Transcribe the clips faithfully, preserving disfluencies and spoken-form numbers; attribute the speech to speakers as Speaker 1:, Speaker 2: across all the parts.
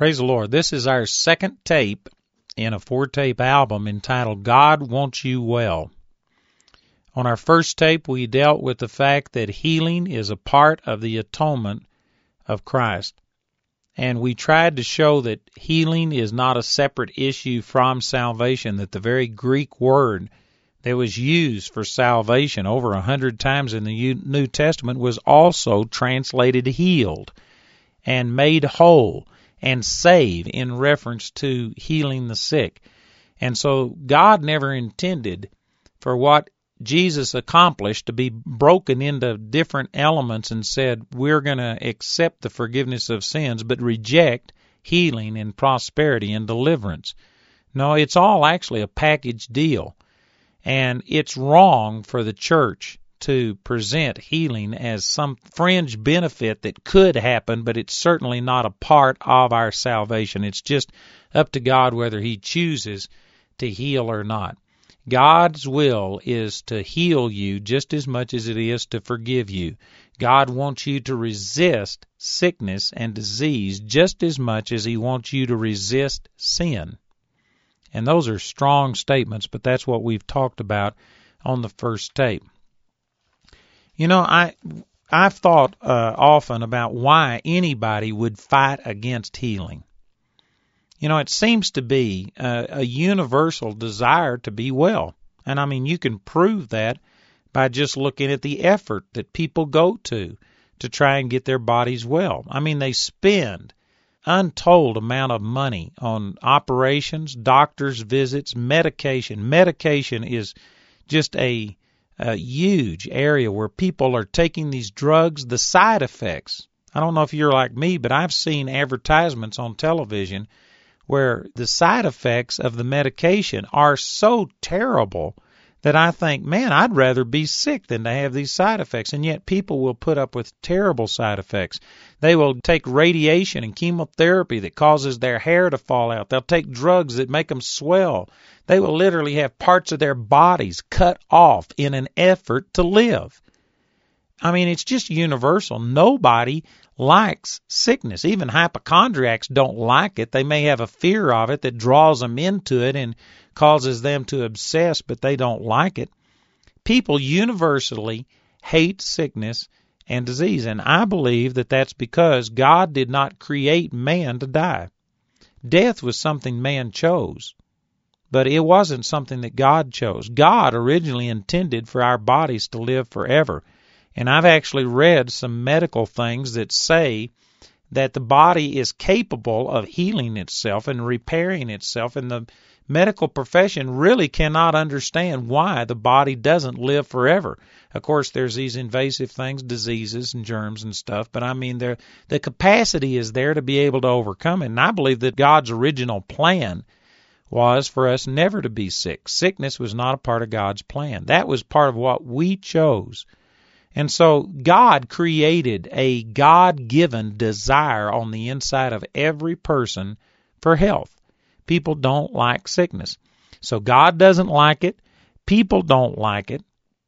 Speaker 1: Praise the Lord. This is our second tape in a four-tape album entitled God Wants You Well. On our first tape, we dealt with the fact that healing is a part of the atonement of Christ. And we tried to show that healing is not a separate issue from salvation, that the very Greek word that was used for salvation over a hundred times in the New Testament was also translated healed and made whole and save in reference to healing the sick. And so God never intended for what Jesus accomplished to be broken into different elements and said, we're going to accept the forgiveness of sins, but reject healing and prosperity and deliverance. No, it's all actually a package deal. And it's wrong for the church to present healing as some fringe benefit that could happen, but it's certainly not a part of our salvation. It's just up to God whether He chooses to heal or not. God's will is to heal you just as much as it is to forgive you. God wants you to resist sickness and disease just as much as He wants you to resist sin. And those are strong statements, but that's what we've talked about on the first tape. You know, I, I've thought uh, often about why anybody would fight against healing. You know, it seems to be a, a universal desire to be well. And I mean, you can prove that by just looking at the effort that people go to to try and get their bodies well. I mean, they spend untold amount of money on operations, doctor's visits, medication. Medication is just a, a huge area where people are taking these drugs, the side effects. I don't know if you're like me, but I've seen advertisements on television where the side effects of the medication are so terrible that I think, man, I'd rather be sick than to have these side effects. And yet people will put up with terrible side effects. They will take radiation and chemotherapy that causes their hair to fall out. They'll take drugs that make them swell. They will literally have parts of their bodies cut off in an effort to live. I mean, it's just universal. Nobody likes sickness. Even hypochondriacs don't like it. They may have a fear of it that draws them into it and causes them to obsess, but they don't like it. People universally hate sickness and disease, and I believe that that's because God did not create man to die. Death was something man chose, but it wasn't something that God chose. God originally intended for our bodies to live forever. And I've actually read some medical things that say that the body is capable of healing itself and repairing itself, and the medical profession really cannot understand why the body doesn't live forever. Of course, there's these invasive things, diseases and germs and stuff, but I mean, the the capacity is there to be able to overcome it. And I believe that God's original plan was for us never to be sick. Sickness was not a part of God's plan. That was part of what we chose. And so God created a God-given desire on the inside of every person for health. People don't like sickness. So God doesn't like it. People don't like it.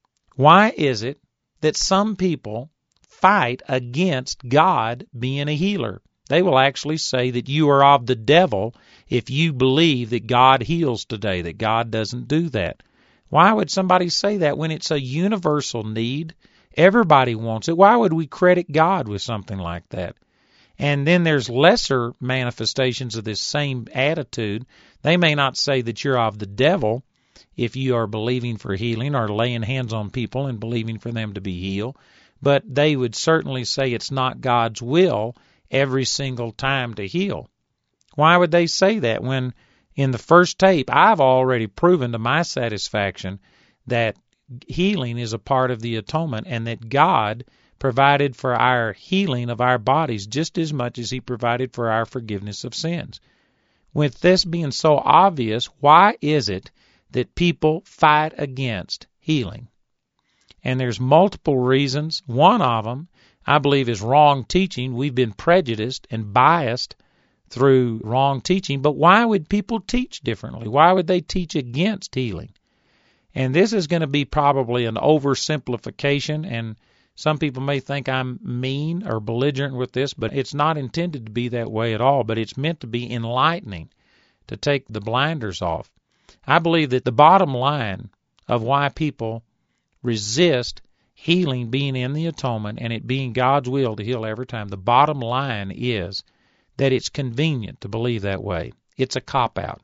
Speaker 1: Why is it that some people fight against God being a healer? They will actually say that you are of the devil if you believe that God heals today, that God doesn't do that. Why would somebody say that when it's a universal need? Everybody wants it. Why would we credit God with something like that? And then there's lesser manifestations of this same attitude. They may not say that you're of the devil if you are believing for healing or laying hands on people and believing for them to be healed, but they would certainly say it's not God's will every single time to heal. Why would they say that when in the first tape I've already proven to my satisfaction that healing is a part of the atonement and that God provided for our healing of our bodies just as much as He provided for our forgiveness of sins? With this being so obvious, why is it that people fight against healing? And there's multiple reasons. One of them, I believe, is wrong teaching. We've been prejudiced and biased through wrong teaching. But why would people teach differently? Why would they teach against healing? And this is going to be probably an oversimplification, and Some people may think I'm mean or belligerent with this, but it's not intended to be that way at all, but it's meant to be enlightening, to take the blinders off. I believe that the bottom line of why people resist healing being in the atonement and it being God's will to heal every time, the bottom line is that it's convenient to believe that way. It's a cop-out.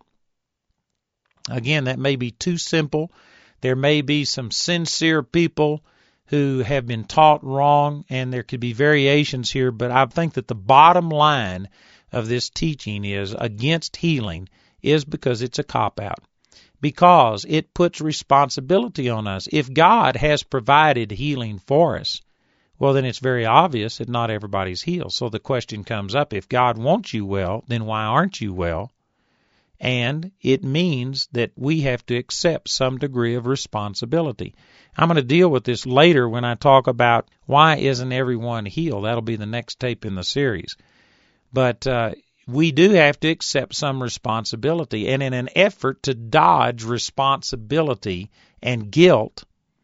Speaker 1: Again, that may be too simple. There may be some sincere people who have been taught wrong, and there could be variations here, but I think that the bottom line of this teaching is against healing is because it's a cop-out. Because it puts responsibility on us. If God has provided healing for us, well, then it's very obvious that not everybody's healed. So the question comes up, if God wants you well, then why aren't you well? And it means that we have to accept some degree of responsibility. I'm going to deal with this later when I talk about why isn't everyone healed. That'll be the next tape in the series. But uh, we do have to accept some responsibility. And in an effort to dodge responsibility and guilt,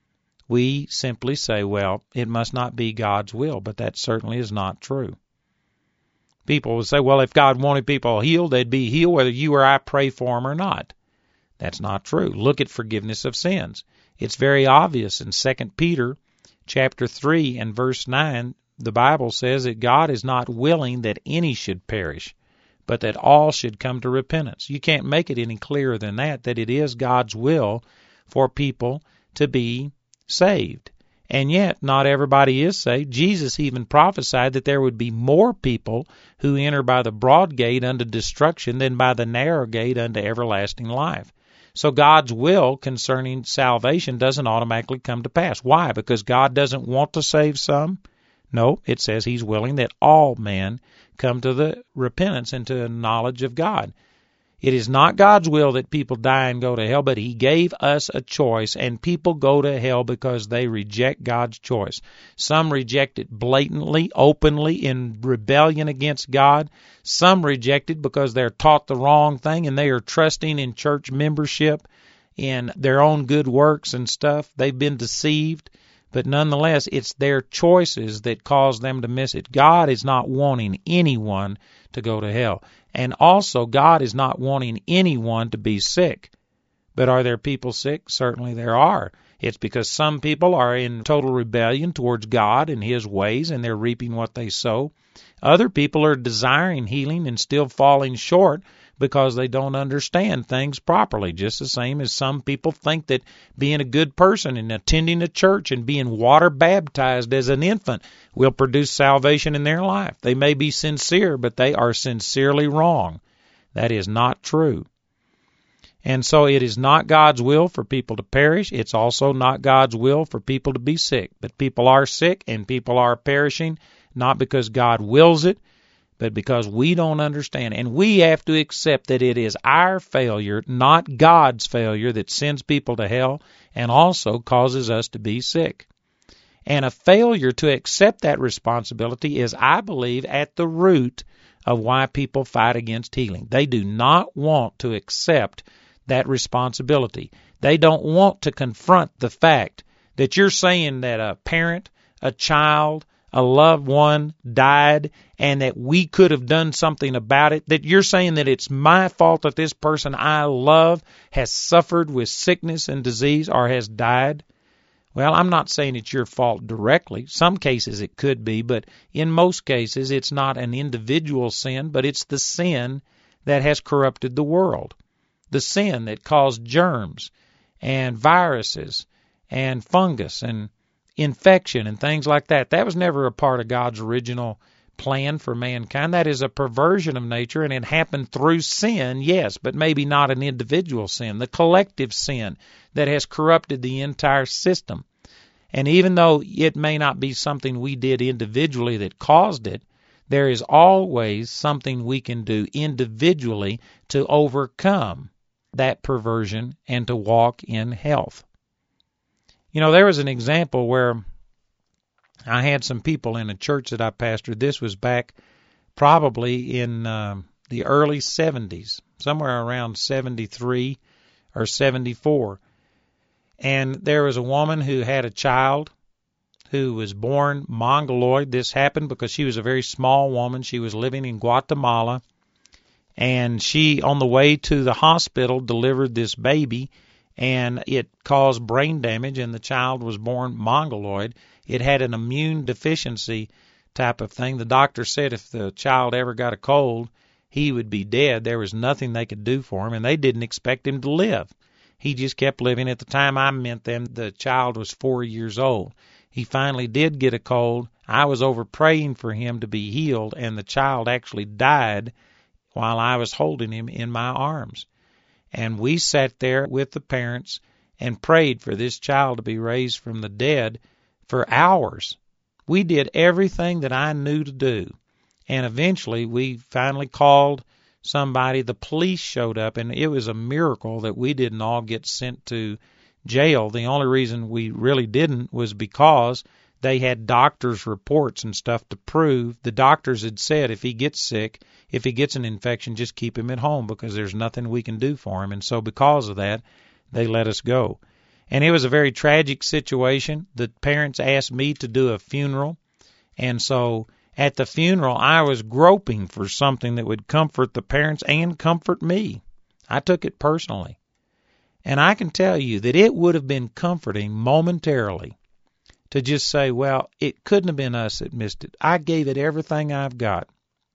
Speaker 1: we simply say, well, it must not be God's will. But that certainly is not true. People will say, well, if God wanted people healed, they'd be healed whether you or I pray for them or not. That's not true. Look at forgiveness of sins. It's very obvious in Second Peter chapter three and verse nine, the Bible says that God is not willing that any should perish, but that all should come to repentance. You can't make it any clearer than that, that it is God's will for people to be saved. And yet, not everybody is saved. Jesus even prophesied that there would be more people who enter by the broad gate unto destruction than by the narrow gate unto everlasting life. So God's will concerning salvation doesn't automatically come to pass. Why? Because God doesn't want to save some? No, it says He's willing that all men come to the repentance and to the knowledge of God. It is not God's will that people die and go to hell, but He gave us a choice, and people go to hell because they reject God's choice. Some reject it blatantly, openly, in rebellion against God. Some reject it because they're taught the wrong thing and they are trusting in church membership, in their own good works and stuff. They've been deceived. But nonetheless, it's their choices that cause them to miss it. God is not wanting anyone to go to hell. And also, God is not wanting anyone to be sick. But are there people sick? Certainly there are. It's because some people are in total rebellion towards God and His ways, and they're reaping what they sow. Other people are desiring healing and still falling short because they don't understand things properly, just the same as some people think that being a good person and attending a church and being water baptized as an infant will produce salvation in their life. They may be sincere, but they are sincerely wrong. That is not true. And so it is not God's will for people to perish. It's also not God's will for people to be sick. But people are sick and people are perishing, not because God wills it, but because we don't understand. And we have to accept that it is our failure, not God's failure, that sends people to hell and also causes us to be sick. And a failure to accept that responsibility is, I believe, at the root of why people fight against healing. They do not want to accept that responsibility. They don't want to confront the fact that you're saying that a parent, a child, a loved one died and that we could have done something about it, that you're saying that it's my fault that this person I love has suffered with sickness and disease or has died. Well, I'm not saying it's your fault directly. Some cases it could be, but in most cases it's not an individual sin, but it's the sin that has corrupted the world. The sin that caused germs and viruses and fungus and infection and things like that. That was never a part of God's original plan for mankind. That is a perversion of nature, and it happened through sin, yes, but maybe not an individual sin, the collective sin that has corrupted the entire system. And even though it may not be something we did individually that caused it, there is always something we can do individually to overcome that perversion and to walk in health. You know, there was an example where I had some people in a church that I pastored. This was back probably in uh, the early seventies, somewhere around seventy-three or seventy-four. And there was a woman who had a child who was born mongoloid. This happened because she was a very small woman. She was living in Guatemala, and she, on the way to the hospital, delivered this baby, and it caused brain damage, and the child was born mongoloid. It had an immune deficiency type of thing. The doctor said if the child ever got a cold, he would be dead. There was nothing they could do for him, and they didn't expect him to live. He just kept living. At the time I met them, the child was four years old. He finally did get a cold. I was over praying for him to be healed, and the child actually died while I was holding him in my arms. And we sat there with the parents and prayed for this child to be raised from the dead for hours. We did everything that I knew to do. And eventually we finally called somebody. The police showed up, and it was a miracle that we didn't all get sent to jail. The only reason we really didn't was because they had doctors' reports and stuff to prove. The doctors had said if he gets sick, if he gets an infection, just keep him at home because there's nothing we can do for him. And so because of that, they let us go. And it was a very tragic situation. The parents asked me to do a funeral, and so at the funeral, I was groping for something that would comfort the parents and comfort me. I took it personally. And I can tell you that it would have been comforting momentarily to just say, well, it couldn't have been us that missed it. I gave it everything I've got.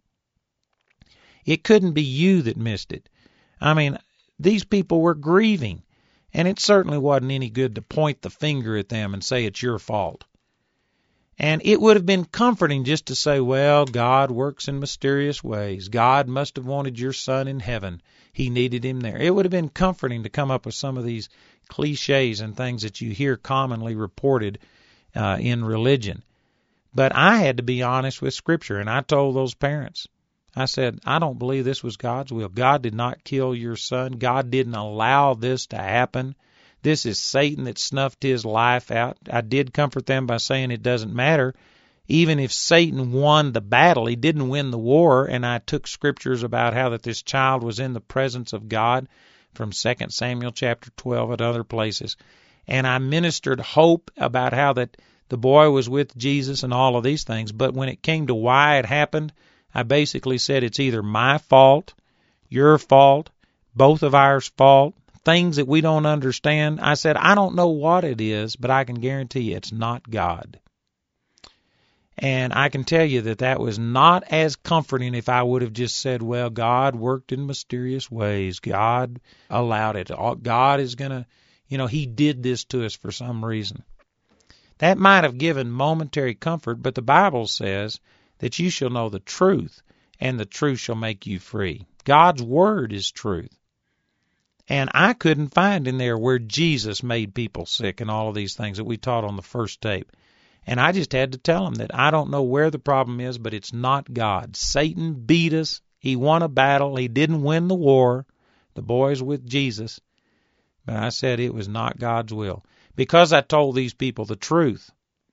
Speaker 1: It couldn't be you that missed it. I mean, these people were grieving, and it certainly wasn't any good to point the finger at them and say it's your fault. And it would have been comforting just to say, well, God works in mysterious ways. God must have wanted your son in heaven. He needed him there. It would have been comforting to come up with some of these cliches and things that you hear commonly reported uh, in religion. But I had to be honest with Scripture, and I told those parents, I said, I don't believe this was God's will. God did not kill your son. God didn't allow this to happen. This is Satan that snuffed his life out. I did comfort them by saying it doesn't matter. Even if Satan won the battle, he didn't win the war, and I took scriptures about how that this child was in the presence of God from Second Samuel chapter twelve and other places. And I ministered hope about how that the boy was with Jesus and all of these things. But when it came to why it happened, I basically said it's either my fault, your fault, both of ours fault, things that we don't understand. I said, I don't know what it is, but I can guarantee you it's not God. And I can tell you that that was not as comforting if I would have just said, well, God worked in mysterious ways. God allowed it. God is going to, you know, he did this to us for some reason. That might have given momentary comfort, but the Bible says that you shall know the truth, and the truth shall make you free. God's word is truth. And I couldn't find in there where Jesus made people sick and all of these things that we taught on the first tape. And I just had to tell them that I don't know where the problem is, but it's not God. Satan beat us. He won a battle. He didn't win the war. The boy's with Jesus. But I said it was not God's will. Because I told these people the truth,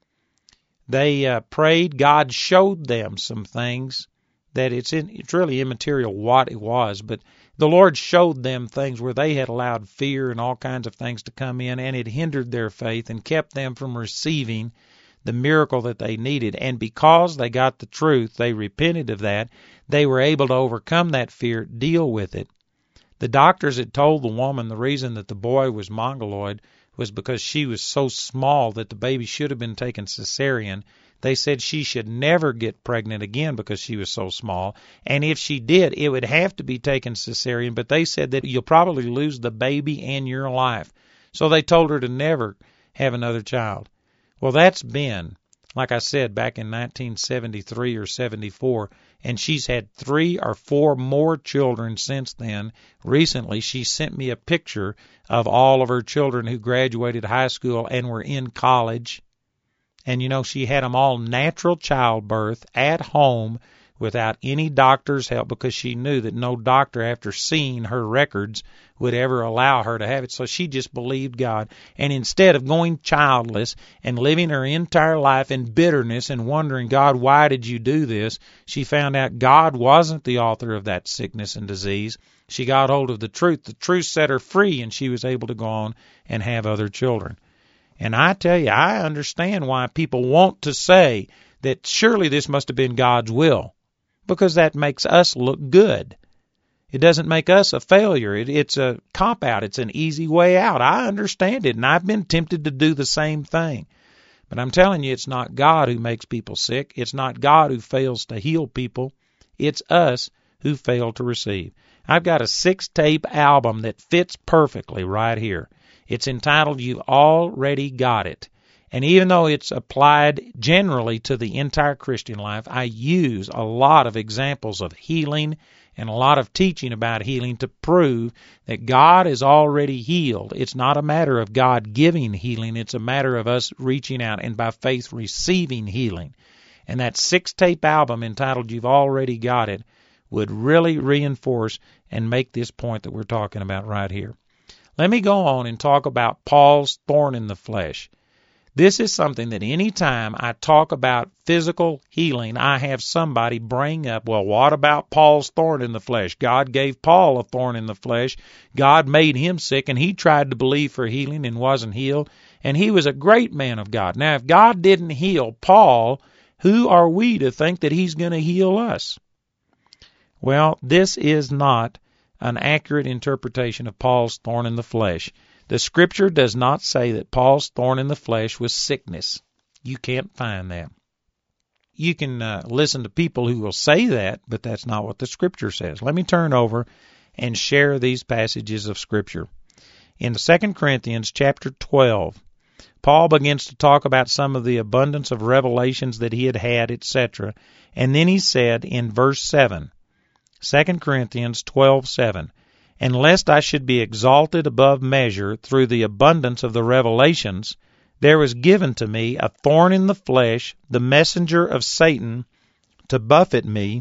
Speaker 1: they uh, prayed. God showed them some things that it's in, it's really immaterial what it was, but the Lord showed them things where they had allowed fear and all kinds of things to come in, and it hindered their faith and kept them from receiving the miracle that they needed. And because they got the truth, they repented of that, they were able to overcome that fear, deal with it. The doctors had told the woman the reason that the boy was mongoloid was because she was so small that the baby should have been taken cesarean. They said she should never get pregnant again because she was so small. And if she did, it would have to be taken cesarean. But they said that you'll probably lose the baby and your life. So they told her to never have another child. Well, that's been, like I said, back in nineteen seventy-three or seventy-four. And she's had three or four more children since then. Recently, she sent me a picture of all of her children who graduated high school and were in college. And, you know, she had them all natural childbirth at home without any doctor's help because she knew that no doctor, after seeing her records, would ever allow her to have it. So she just believed God. And instead of going childless and living her entire life in bitterness and wondering, God, why did you do this? She found out God wasn't the author of that sickness and disease. She got hold of the truth. The truth set her free, and she was able to go on and have other children. And I tell you, I understand why people want to say that surely this must have been God's will, because that makes us look good. It doesn't make us a failure. It, it's a cop-out. It's an easy way out. I understand it, and I've been tempted to do the same thing. But I'm telling you, it's not God who makes people sick. It's not God who fails to heal people. It's us who fail to receive. I've got a six-tape album that fits perfectly right here. It's entitled You've Already Got It. And even though it's applied generally to the entire Christian life, I use a lot of examples of healing and a lot of teaching about healing to prove that God is already healed. It's not a matter of God giving healing. It's a matter of us reaching out and by faith receiving healing. And that six-tape album entitled You've Already Got It would really reinforce and make this point that we're talking about right here. Let me go on and talk about Paul's thorn in the flesh. This is something that any time I talk about physical healing, I have somebody bring up, well, what about Paul's thorn in the flesh? God gave Paul a thorn in the flesh. God made him sick, and he tried to believe for healing and wasn't healed, and he was a great man of God. Now, if God didn't heal Paul, who are we to think that he's going to heal us? Well, this is not an accurate interpretation of Paul's thorn in the flesh. The Scripture does not say that Paul's thorn in the flesh was sickness. You can't find that. You can uh, listen to people who will say that, but that's not what the Scripture says. Let me turn over and share these passages of Scripture. In Second Corinthians chapter twelve, Paul begins to talk about some of the abundance of revelations that he had had, et cetera. And then he said in verse seven, Second Corinthians twelve seven, and lest I should be exalted above measure through the abundance of the revelations, there was given to me a thorn in the flesh, the messenger of Satan, to buffet me,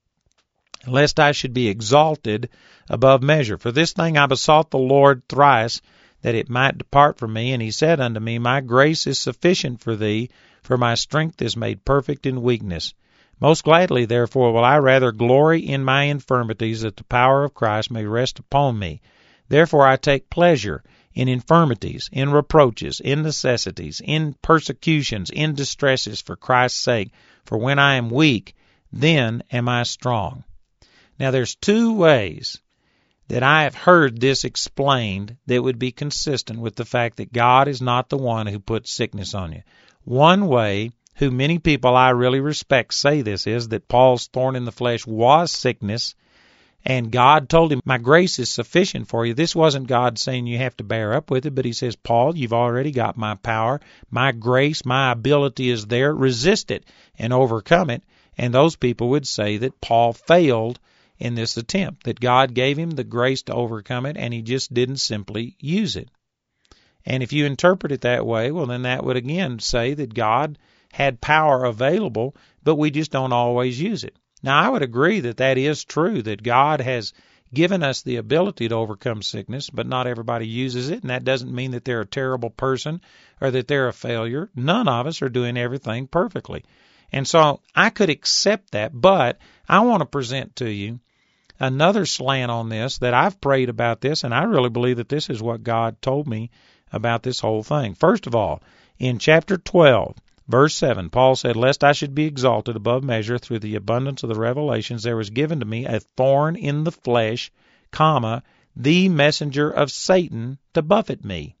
Speaker 1: lest I should be exalted above measure. For this thing I besought the Lord thrice, that it might depart from me. And he said unto me, My grace is sufficient for thee, for my strength is made perfect in weakness. Most gladly, therefore, will I rather glory in my infirmities, that the power of Christ may rest upon me. Therefore I take pleasure in infirmities, in reproaches, in necessities, in persecutions, in distresses, for Christ's sake. For when I am weak, then am I strong. Now there's two ways that I have heard this explained that would be consistent with the fact that God is not the one who puts sickness on you. One way, who many people I really respect say this, is that Paul's thorn in the flesh was sickness, and God told him, my grace is sufficient for you. This wasn't God saying you have to bear up with it, but he says, Paul, you've already got my power, my grace, my ability is there. Resist it and overcome it. And those people would say that Paul failed in this attempt, that God gave him the grace to overcome it, and he just didn't simply use it. And if you interpret it that way, well, then that would again say that God had power available, but we just don't always use it. Now, I would agree that that is true, that God has given us the ability to overcome sickness, but not everybody uses it, and that doesn't mean that they're a terrible person or that they're a failure. None of us are doing everything perfectly. And so I could accept that, but I want to present to you another slant on this, that I've prayed about this, and I really believe that this is what God told me about this whole thing. First of all, in chapter twelve, verse seven, Paul said, Lest I should be exalted above measure through the abundance of the revelations, there was given to me a thorn in the flesh, comma, the messenger of Satan to buffet me.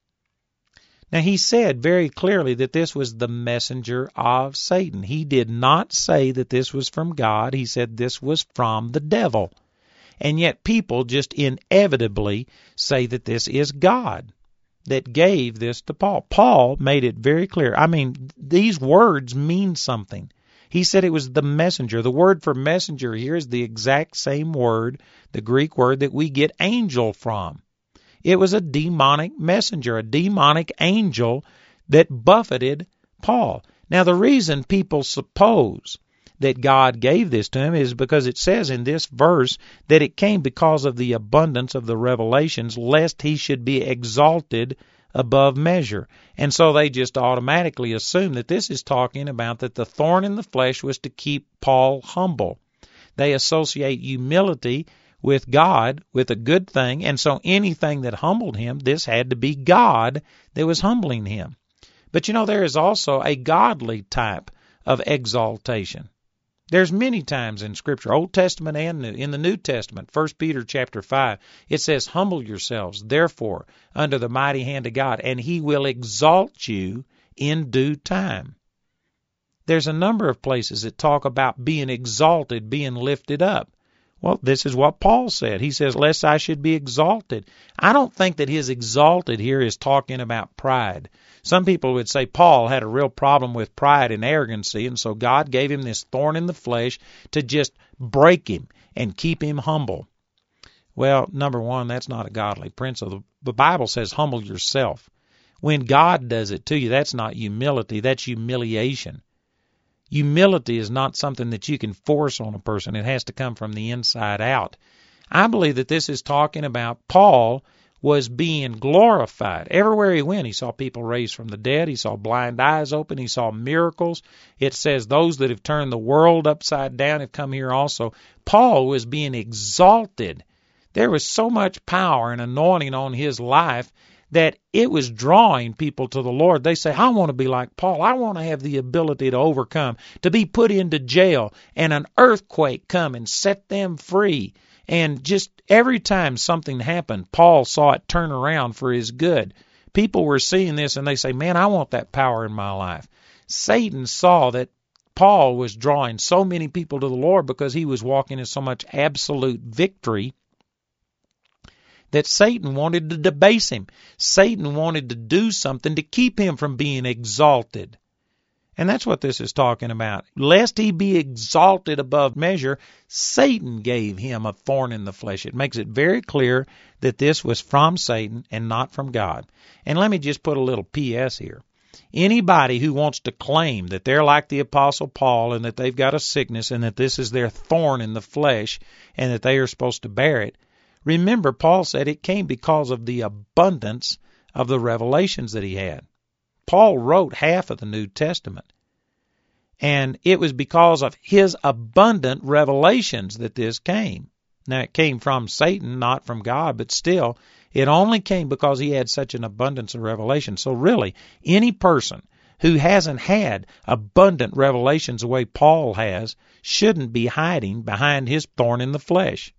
Speaker 1: Now, he said very clearly that this was the messenger of Satan. He did not say that this was from God. He said this was from the devil. And yet people just inevitably say that this is God that gave this to Paul. Paul made it very clear. I mean, these words mean something. He said it was the messenger. The word for messenger here is the exact same word, the Greek word that we get angel from. It was a demonic messenger, a demonic angel that buffeted Paul. Now, the reason people suppose that God gave this to him is because it says in this verse that it came because of the abundance of the revelations, lest he should be exalted above measure. And so they just automatically assume that this is talking about that the thorn in the flesh was to keep Paul humble. They associate humility with God, with a good thing, and so anything that humbled him, this had to be God that was humbling him. But you know, there is also a godly type of exaltation. There's many times in Scripture, Old Testament and New, in the New Testament, First Peter chapter five, it says, humble yourselves, therefore, under the mighty hand of God, and he will exalt you in due time. There's a number of places that talk about being exalted, being lifted up. Well, this is what Paul said. He says, lest I should be exalted. I don't think that his exalted here is talking about pride. Some people would say Paul had a real problem with pride and arrogancy, and so God gave him this thorn in the flesh to just break him and keep him humble. Well, number one, that's not a godly principle. The Bible says humble yourself. When God does it to you, that's not humility, that's humiliation. Humility is not something that you can force on a person. It has to come from the inside out. I believe that this is talking about Paul was being glorified. Everywhere he went, he saw people raised from the dead. He saw blind eyes open. He saw miracles. It says those that have turned the world upside down have come here also. Paul was being exalted. There was so much power and anointing on his life that it was drawing people to the Lord. They say, I want to be like Paul. I want to have the ability to overcome, to be put into jail, and an earthquake come and set them free. And just every time something happened, Paul saw it turn around for his good. People were seeing this and they say, man, I want that power in my life. Satan saw that Paul was drawing so many people to the Lord because he was walking in so much absolute victory that Satan wanted to debase him. Satan wanted to do something to keep him from being exalted. And that's what this is talking about. Lest he be exalted above measure, Satan gave him a thorn in the flesh. It makes it very clear that this was from Satan and not from God. And let me just put a little P S here. Anybody who wants to claim that they're like the Apostle Paul and that they've got a sickness and that this is their thorn in the flesh and that they are supposed to bear it, remember, Paul said it came because of the abundance of the revelations that he had. Paul wrote half of the New Testament, and it was because of his abundant revelations that this came. Now, it came from Satan, not from God, but still, it only came because he had such an abundance of revelation. So really, any person who hasn't had abundant revelations the way Paul has shouldn't be hiding behind his thorn in the flesh.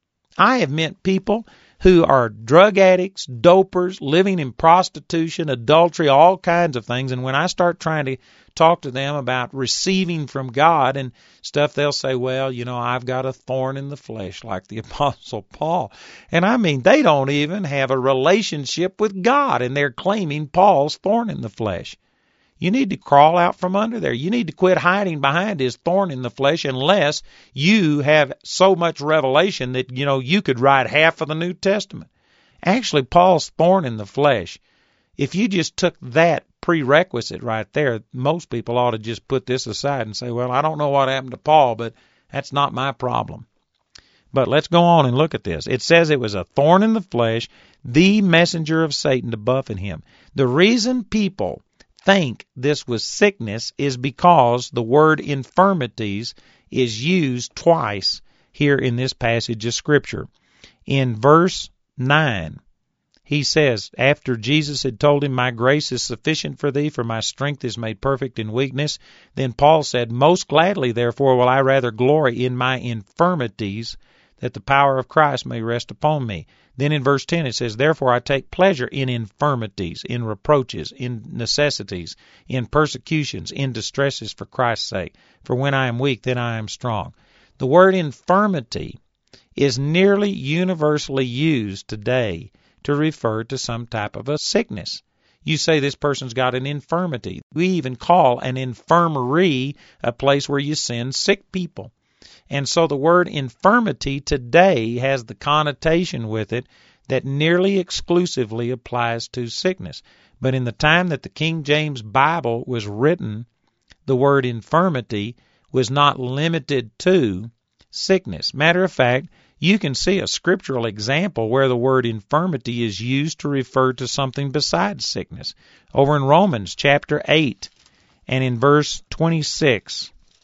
Speaker 1: I have met people who are drug addicts, dopers, living in prostitution, adultery, all kinds of things. And when I start trying to talk to them about receiving from God and stuff, they'll say, well, you know, I've got a thorn in the flesh like the Apostle Paul. And I mean, they don't even have a relationship with God, and they're claiming Paul's thorn in the flesh. You need to crawl out from under there. You need to quit hiding behind his thorn in the flesh unless you have so much revelation that, you know, you could write half of the New Testament. Actually, Paul's thorn in the flesh, if you just took that prerequisite right there, most people ought to just put this aside and say, well, I don't know what happened to Paul, but that's not my problem. But let's go on and look at this. It says it was a thorn in the flesh, the messenger of Satan to buffet him. The reason people think this was sickness is because the word infirmities is used twice here in this passage of Scripture. In verse nine, he says, after Jesus had told him, my grace is sufficient for thee, for my strength is made perfect in weakness, then Paul said, most gladly, therefore, will I rather glory in my infirmities, that the power of Christ may rest upon me. Then in verse ten it says, therefore I take pleasure in infirmities, in reproaches, in necessities, in persecutions, in distresses for Christ's sake. For when I am weak, then I am strong. The word infirmity is nearly universally used today to refer to some type of a sickness. You say this person's got an infirmity. We even call an infirmary a place where you send sick people. And so the word infirmity today has the connotation with it that nearly exclusively applies to sickness. But in the time that the King James Bible was written, the word infirmity was not limited to sickness. Matter of fact, you can see a scriptural example where the word infirmity is used to refer to something besides sickness. Over in Romans chapter eight and in verse twenty-six,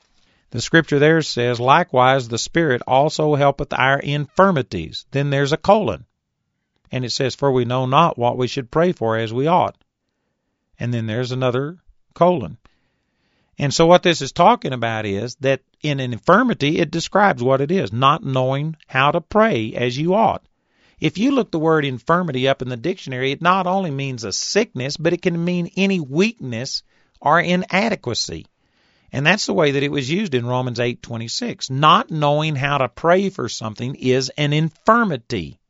Speaker 1: The scripture there says, likewise the Spirit also helpeth our infirmities. Then there's a colon. And it says, for we know not what we should pray for as we ought. And then there's another colon. And so what this is talking about is that in an infirmity, it describes what it is, not knowing how to pray as you ought. If you look the word infirmity up in the dictionary, it not only means a sickness, but it can mean any weakness or inadequacy. And that's the way that it was used in Romans eight twenty-six. Not knowing how to pray for something is an infirmity.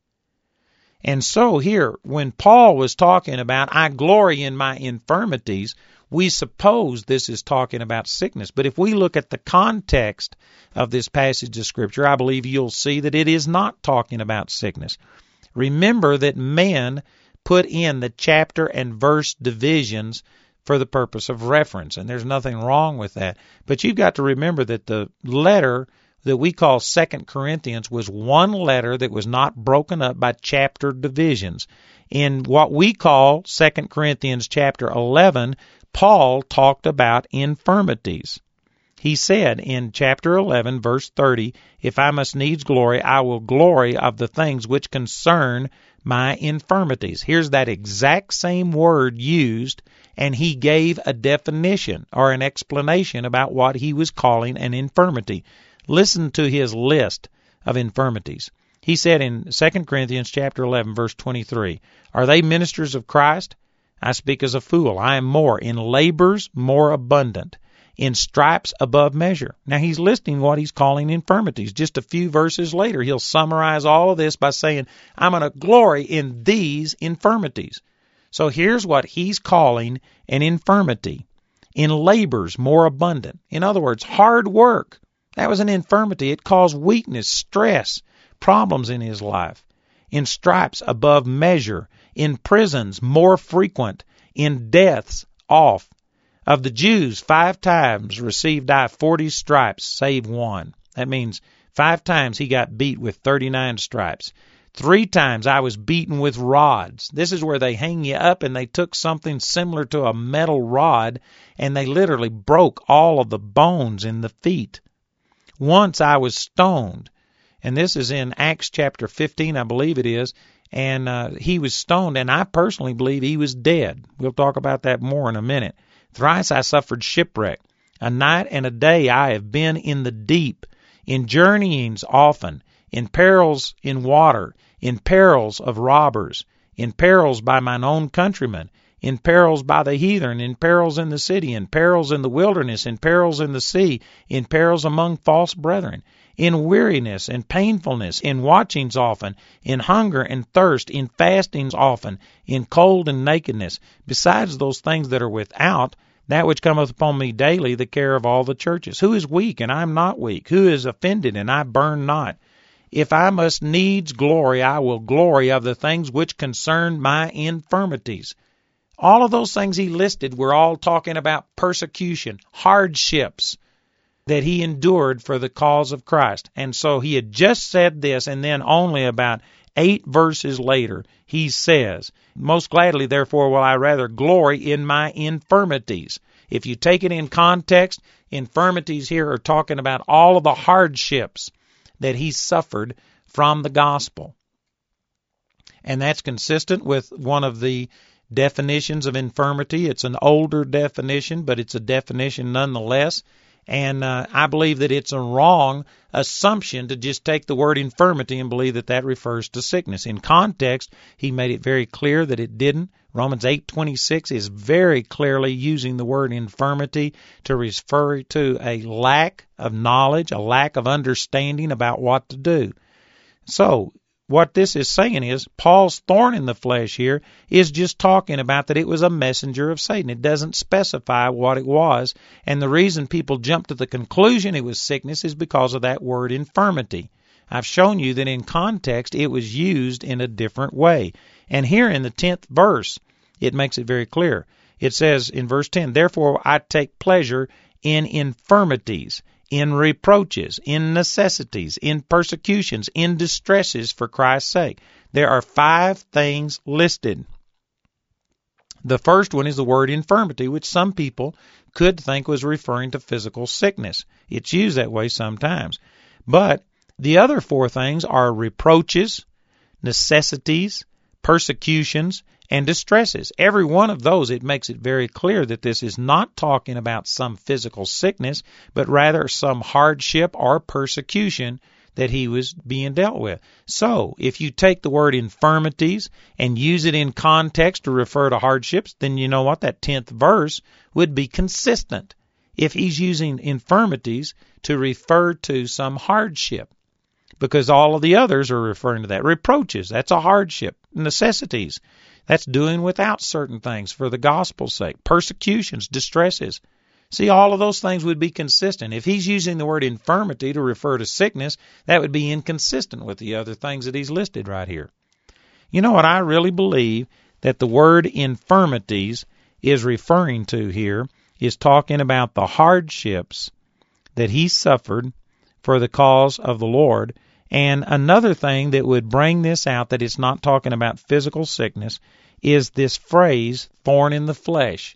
Speaker 1: And so here, when Paul was talking about, I glory in my infirmities, we suppose this is talking about sickness. But if we look at the context of this passage of Scripture, I believe you'll see that it is not talking about sickness. Remember that men put in the chapter and verse divisions for the purpose of reference, and there's nothing wrong with that. But you've got to remember that the letter that we call Second Corinthians was one letter that was not broken up by chapter divisions. In what we call Second Corinthians chapter eleven, Paul talked about infirmities. He said in chapter eleven, verse thirty, if I must needs glory, I will glory of the things which concern my infirmities. Here's that exact same word used, and he gave a definition or an explanation about what he was calling an infirmity. Listen to his list of infirmities. He said in Second Corinthians chapter eleven, verse twenty-three, are they ministers of Christ? I speak as a fool. I am more. In labors more abundant. In stripes above measure. Now he's listing what he's calling infirmities. Just a few verses later, he'll summarize all of this by saying, I'm going to glory in these infirmities. So here's what he's calling an infirmity. In labors more abundant. In other words, hard work. That was an infirmity. It caused weakness, stress, problems in his life. In stripes above measure. In prisons more frequent. In deaths oft. Of the Jews, five times received I forty stripes, save one. That means five times he got beat with thirty-nine stripes. Three times I was beaten with rods. This is where they hang you up, and they took something similar to a metal rod, and they literally broke all of the bones in the feet. Once I was stoned, and this is in Acts chapter fifteen, I believe it is, and uh, he was stoned, and I personally believe he was dead. We'll talk about that more in a minute. Thrice I suffered shipwreck. A night and a day I have been in the deep, in journeyings often, in perils in water, in perils of robbers, in perils by mine own countrymen, in perils by the heathen, in perils in the city, in perils in the wilderness, in perils in the sea, in perils among false brethren, in weariness and painfulness, in watchings often, in hunger and thirst, in fastings often, in cold and nakedness, besides those things that are without, that which cometh upon me daily, the care of all the churches. Who is weak, and I am not weak? Who is offended, and I burn not? If I must needs glory, I will glory of the things which concern my infirmities. All of those things he listed were all talking about persecution, hardships that he endured for the cause of Christ. And so he had just said this, and then only about eight verses later, he says, most gladly, therefore, will I rather glory in my infirmities. If you take it in context, infirmities here are talking about all of the hardships that he suffered from the gospel. And that's consistent with one of the definitions of infirmity. It's an older definition, but it's a definition nonetheless. And uh, I believe that it's a wrong assumption to just take the word infirmity and believe that that refers to sickness. In context, he made it very clear that it didn't. Romans eight twenty-six is very clearly using the word infirmity to refer to a lack of knowledge, a lack of understanding about what to do. So, what this is saying is, Paul's thorn in the flesh here is just talking about that it was a messenger of Satan. It doesn't specify what it was, and the reason people jump to the conclusion it was sickness is because of that word infirmity. I've shown you that in context it was used in a different way. And here in the tenth verse, it makes it very clear. It says in verse ten, therefore I take pleasure in infirmities, in reproaches, in necessities, in persecutions, in distresses for Christ's sake. There are five things listed. The first one is the word infirmity, which some people could think was referring to physical sickness. It's used that way sometimes. But the other four things are reproaches, necessities, persecutions, and distresses. Every one of those, it makes it very clear that this is not talking about some physical sickness, but rather some hardship or persecution that he was being dealt with. So, if you take the word infirmities and use it in context to refer to hardships, then you know what? That tenth verse would be consistent if he's using infirmities to refer to some hardship, because all of the others are referring to that. Reproaches, that's a hardship. Necessities, that's doing without certain things for the gospel's sake. Persecutions, distresses. See, all of those things would be consistent. If he's using the word infirmity to refer to sickness, that would be inconsistent with the other things that he's listed right here. You know what? I really believe that the word infirmities is referring to here is talking about the hardships that he suffered for the cause of the Lord. And another thing that would bring this out, that it's not talking about physical sickness, is this phrase, thorn in the flesh.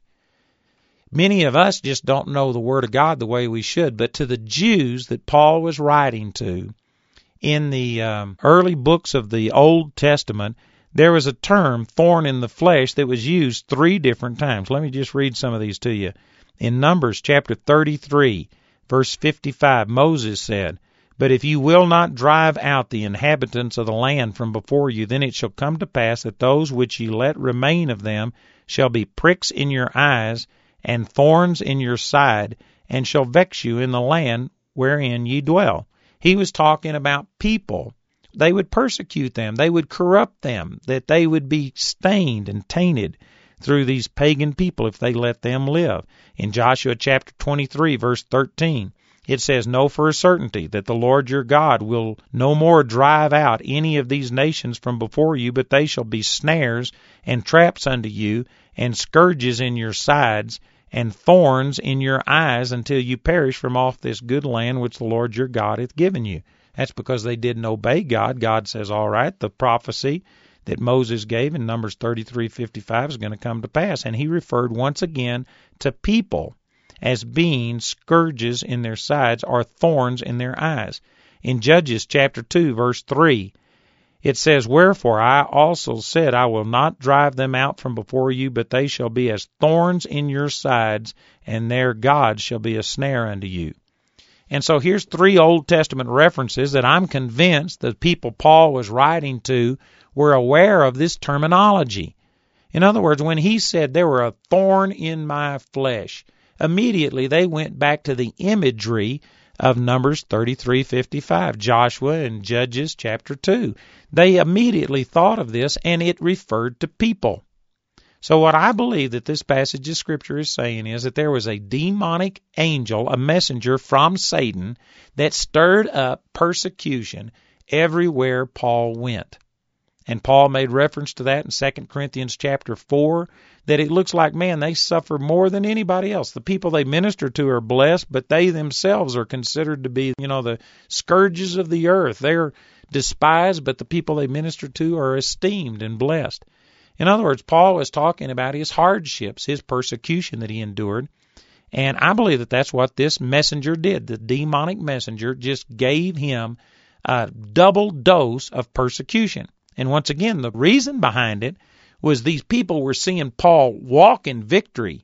Speaker 1: Many of us just don't know the Word of God the way we should, but to the Jews that Paul was writing to in the um, early books of the Old Testament, there was a term, thorn in the flesh, that was used three different times. Let me just read some of these to you. In Numbers chapter thirty-three, verse fifty-five, Moses said, "But if you will not drive out the inhabitants of the land from before you, then it shall come to pass that those which ye let remain of them shall be pricks in your eyes, and thorns in your side, and shall vex you in the land wherein ye dwell." He was talking about people. They would persecute them. They would corrupt them, that they would be stained and tainted through these pagan people if they let them live. In Joshua chapter twenty-three, verse thirteen, it says, "Know for a certainty that the Lord your God will no more drive out any of these nations from before you, but they shall be snares and traps unto you, and scourges in your sides, and thorns in your eyes, until you perish from off this good land which the Lord your God hath given you." That's because they didn't obey God. God says, all right, the prophecy that Moses gave in Numbers thirty-three fifty-five is going to come to pass. And he referred once again to people as being scourges in their sides or thorns in their eyes. In Judges chapter two, verse three, it says, "Wherefore I also said, I will not drive them out from before you, but they shall be as thorns in your sides, and their God shall be a snare unto you." And so here's three Old Testament references that I'm convinced the people Paul was writing to were aware of this terminology. In other words, when he said there were a thorn in my flesh, immediately they went back to the imagery of Numbers thirty-three fifty-five, Joshua and Judges chapter two. They immediately thought of this, and it referred to people. So what I believe that this passage of Scripture is saying is that there was a demonic angel, a messenger from Satan, that stirred up persecution everywhere Paul went. And Paul made reference to that in Second Corinthians chapter four, that it looks like, man, they suffer more than anybody else. The people they minister to are blessed, but they themselves are considered to be, you know, the scourges of the earth. They're despised, but the people they minister to are esteemed and blessed. In other words, Paul was talking about his hardships, his persecution that he endured. And I believe that that's what this messenger did. The demonic messenger just gave him a double dose of persecution. And once again, the reason behind it was these people were seeing Paul walk in victory,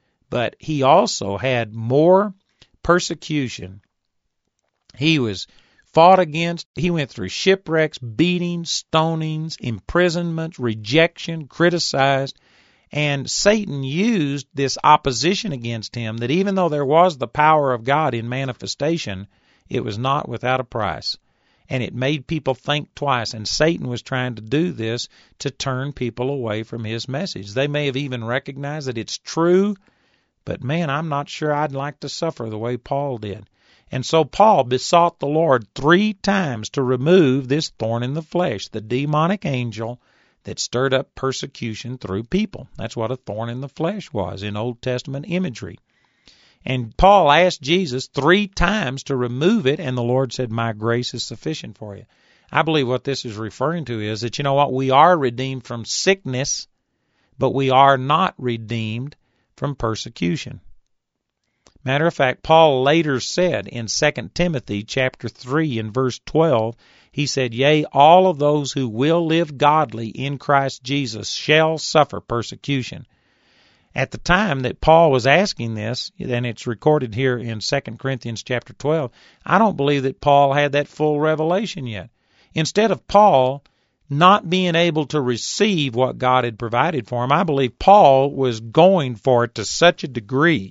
Speaker 1: but he also had more persecution. He was fought against. He went through shipwrecks, beatings, stonings, imprisonment, rejection, criticized. And Satan used this opposition against him, that even though there was the power of God in manifestation, it was not without a price. And it made people think twice. And Satan was trying to do this to turn people away from his message. They may have even recognized that it's true, but man, I'm not sure I'd like to suffer the way Paul did. And so Paul besought the Lord three times to remove this thorn in the flesh, the demonic angel that stirred up persecution through people. That's what a thorn in the flesh was in Old Testament imagery. And Paul asked Jesus three times to remove it, and the Lord said, "My grace is sufficient for you." I believe what this is referring to is that, you know what, we are redeemed from sickness, but we are not redeemed from persecution. Matter of fact, Paul later said in Second Timothy chapter three and verse twelve, he said, "Yea, all of those who will live godly in Christ Jesus shall suffer persecution." At the time that Paul was asking this, and it's recorded here in Second Corinthians chapter twelve, I don't believe that Paul had that full revelation yet. Instead of Paul not being able to receive what God had provided for him, I believe Paul was going for it to such a degree.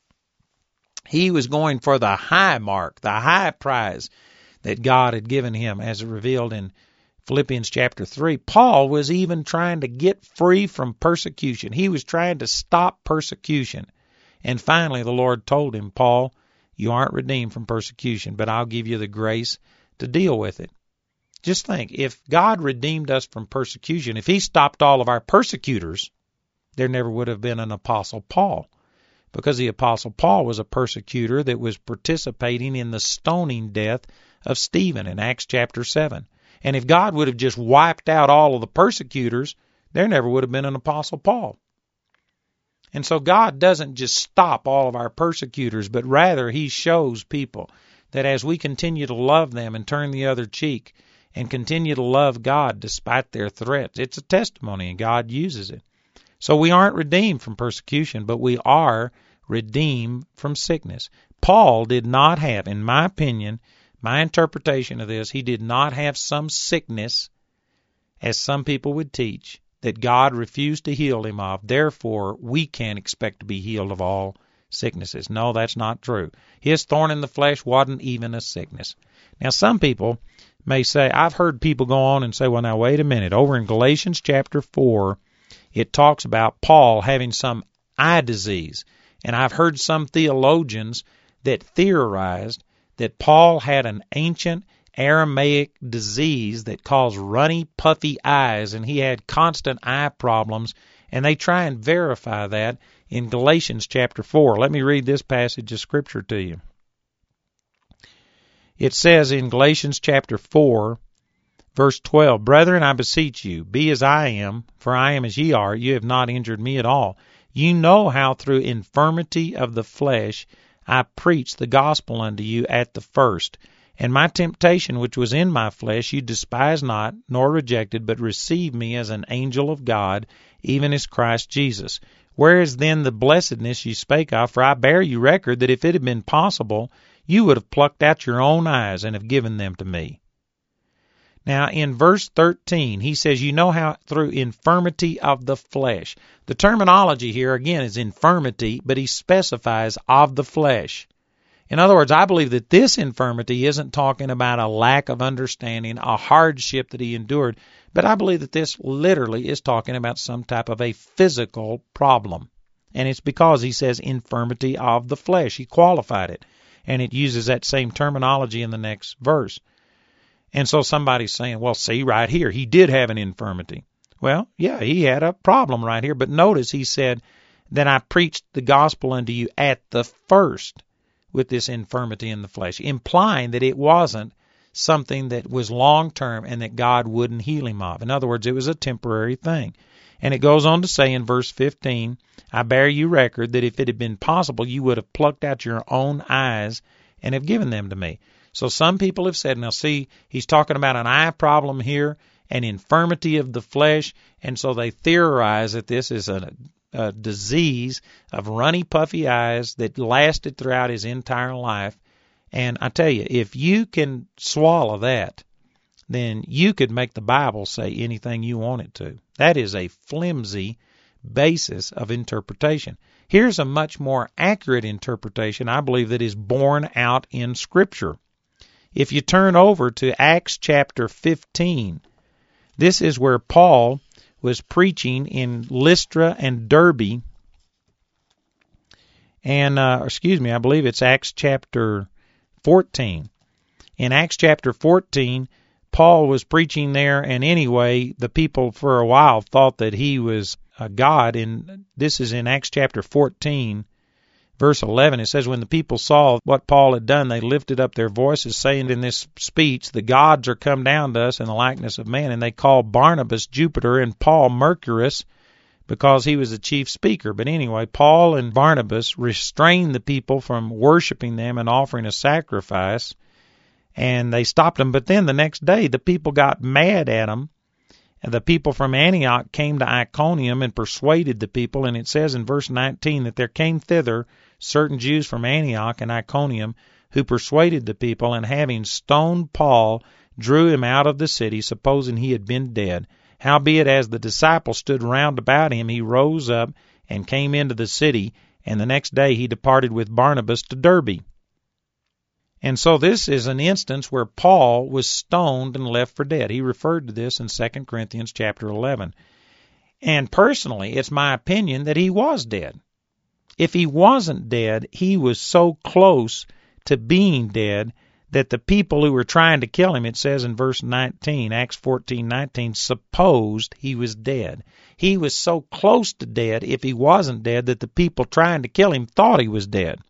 Speaker 1: He was going for the high mark, the high prize that God had given him, as revealed in Philippians chapter three. Paul was even trying to get free from persecution. He was trying to stop persecution. And finally the Lord told him, "Paul, you aren't redeemed from persecution, but I'll give you the grace to deal with it." Just think, if God redeemed us from persecution, if he stopped all of our persecutors, there never would have been an Apostle Paul. Because the Apostle Paul was a persecutor that was participating in the stoning death of Stephen in Acts chapter seven. And if God would have just wiped out all of the persecutors, there never would have been an Apostle Paul. And so God doesn't just stop all of our persecutors, but rather he shows people that as we continue to love them and turn the other cheek and continue to love God despite their threats, it's a testimony and God uses it. So we aren't redeemed from persecution, but we are redeemed from sickness. Paul did not have, in my opinion, my interpretation of this, he did not have some sickness, as some people would teach, that God refused to heal him of. Therefore, we can't expect to be healed of all sicknesses. No, that's not true. His thorn in the flesh wasn't even a sickness. Now, some people may say, I've heard people go on and say, well, now, wait a minute. Over in Galatians chapter four, it talks about Paul having some eye disease. And I've heard some theologians that theorized that Paul had an ancient Aramaic disease that caused runny, puffy eyes, and he had constant eye problems. And they try and verify that in Galatians chapter four. Let me read this passage of Scripture to you. It says in Galatians chapter four, verse twelve, "Brethren, I beseech you, be as I am, for I am as ye are. You have not injured me at all. You know how through infirmity of the flesh I preached the gospel unto you at the first. And my temptation which was in my flesh you despised not, nor rejected, but received me as an angel of God, even as Christ Jesus. Where is then the blessedness you spake of? For I bear you record that if it had been possible, you would have plucked out your own eyes and have given them to me." Now, in verse thirteen, he says, you know how through infirmity of the flesh. The terminology here, again, is infirmity, but he specifies of the flesh. In other words, I believe that this infirmity isn't talking about a lack of understanding, a hardship that he endured, but I believe that this literally is talking about some type of a physical problem. And it's because he says infirmity of the flesh. He qualified it. And it uses that same terminology in the next verse. And so somebody's saying, well, see right here, he did have an infirmity. Well, yeah, he had a problem right here. But notice he said, then I preached the gospel unto you at the first with this infirmity in the flesh, implying that it wasn't something that was long-term and that God wouldn't heal him of. In other words, it was a temporary thing. And it goes on to say in verse fifteen, I bear you record that if it had been possible, you would have plucked out your own eyes and have given them to me. So some people have said, now see, he's talking about an eye problem here, an infirmity of the flesh, and so they theorize that this is a, a disease of runny, puffy eyes that lasted throughout his entire life. And I tell you, if you can swallow that, then you could make the Bible say anything you want it to. That is a flimsy basis of interpretation. Here's a much more accurate interpretation, I believe, that is borne out in Scripture. If you turn over to Acts chapter fifteen, this is where Paul was preaching in Lystra and Derbe. And, uh, excuse me, I believe it's Acts chapter fourteen. In Acts chapter fourteen, Paul was preaching there, and anyway, the people for a while thought that he was a god. And this is in Acts chapter fourteen, verse eleven. It says, when the people saw what Paul had done, they lifted up their voices, saying in this speech, the gods are come down to us in the likeness of man. And they called Barnabas Jupiter and Paul Mercurius, because he was the chief speaker. But anyway, Paul and Barnabas restrained the people from worshiping them and offering a sacrifice, and they stopped them. But then the next day, the people got mad at them. And the people from Antioch came to Iconium and persuaded the people, and it says in verse nineteen that there came thither certain Jews from Antioch and Iconium who persuaded the people, and having stoned Paul, drew him out of the city, supposing he had been dead. Howbeit, as the disciples stood round about him, he rose up and came into the city, and the next day he departed with Barnabas to Derbe. And so this is an instance where Paul was stoned and left for dead. He referred to this in Second Corinthians chapter eleven. And personally, it's my opinion that he was dead. If he wasn't dead, he was so close to being dead that the people who were trying to kill him, it says in verse nineteen, Acts fourteen nineteen, supposed he was dead. He was so close to dead, if he wasn't dead, that the people trying to kill him thought he was dead.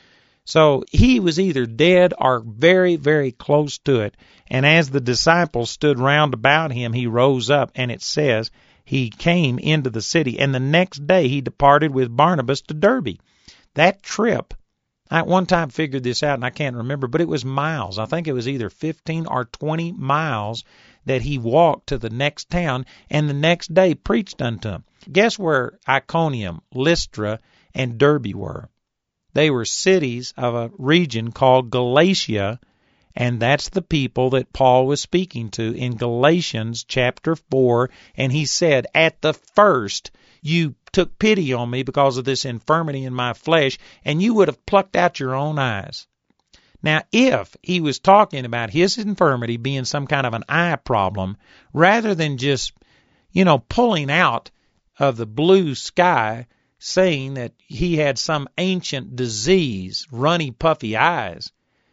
Speaker 1: So he was either dead or very, very close to it. And as the disciples stood round about him, he rose up, and it says he came into the city. And the next day he departed with Barnabas to Derbe. That trip, I at one time figured this out, and I can't remember, but it was miles. I think it was either fifteen or twenty miles that he walked to the next town, and the next day preached unto them. Guess where Iconium, Lystra, and Derbe were? They were cities of a region called Galatia, and that's the people that Paul was speaking to in Galatians chapter four. And he said, at the first you took pity on me because of this infirmity in my flesh, and you would have plucked out your own eyes. Now, if he was talking about his infirmity being some kind of an eye problem, rather than just, you know, pulling out of the blue sky, saying that he had some ancient disease, runny, puffy eyes.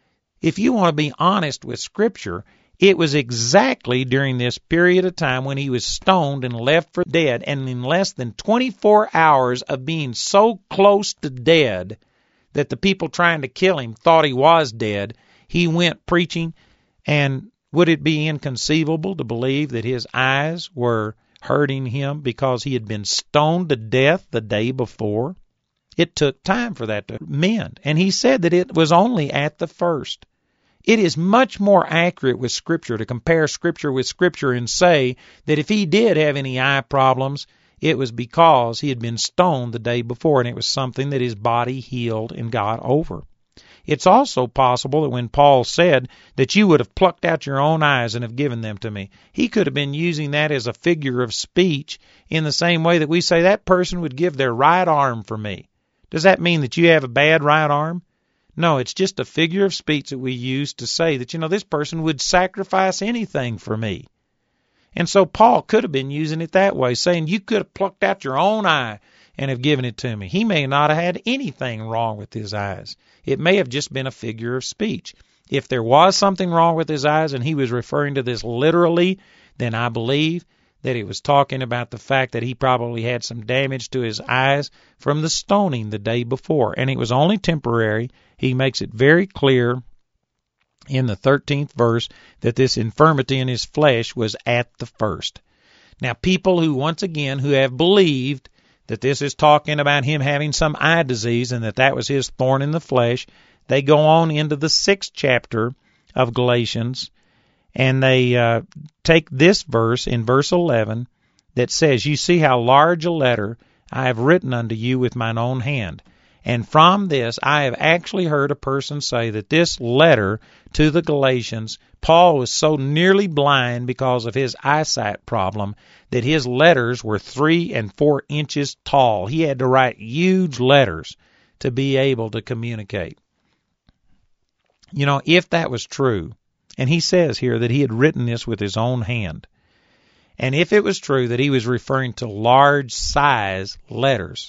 Speaker 1: If you want to be honest with Scripture, it was exactly during this period of time when he was stoned and left for dead, and in less than twenty-four hours of being so close to dead that the people trying to kill him thought he was dead, he went preaching. And would it be inconceivable to believe that his eyes were hurting him because he had been stoned to death the day before? It took time for that to mend. And he said that it was only at the first. It is much more accurate with Scripture to compare Scripture with Scripture and say that if he did have any eye problems, it was because he had been stoned the day before, and it was something that his body healed and got over. It's also possible that when Paul said that you would have plucked out your own eyes and have given them to me, he could have been using that as a figure of speech in the same way that we say that person would give their right arm for me. Does that mean that you have a bad right arm? No, it's just a figure of speech that we use to say that, you know, this person would sacrifice anything for me. And so Paul could have been using it that way, saying you could have plucked out your own eye and have given it to me. He may not have had anything wrong with his eyes. It may have just been a figure of speech. If there was something wrong with his eyes and he was referring to this literally, then I believe that it was talking about the fact that he probably had some damage to his eyes from the stoning the day before. And it was only temporary. He makes it very clear in the thirteenth verse that this infirmity in his flesh was at the first. Now, people who, once again, who have believed that this is talking about him having some eye disease and that that was his thorn in the flesh, they go on into the sixth chapter of Galatians, and they uh, take this verse in verse eleven that says, you see how large a letter I have written unto you with mine own hand. And from this I have actually heard a person say that this letter to the Galatians, Paul was so nearly blind because of his eyesight problem that his letters were three and four inches tall. He had to write huge letters to be able to communicate. You know, if that was true, and he says here that he had written this with his own hand, and if it was true that he was referring to large size letters,